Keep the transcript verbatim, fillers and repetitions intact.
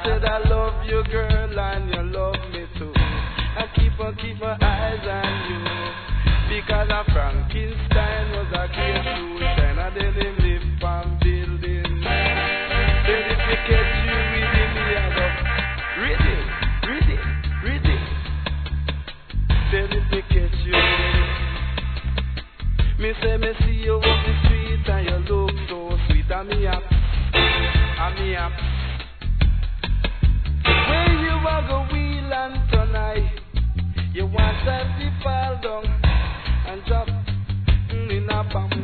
said I love you, girl, and you love me too. I keep on, keep my eyes on you. Because a Frankenstein was a case suicide, and then him live from building. Then if you catch you with him, he a go, read it, read it, read it. Then if you catch you with him, me say me see you on the street and you look so sweet, and me up, and me up. When you a go wheel and tonight, you want that to fall down and drop mm, in a bamboo.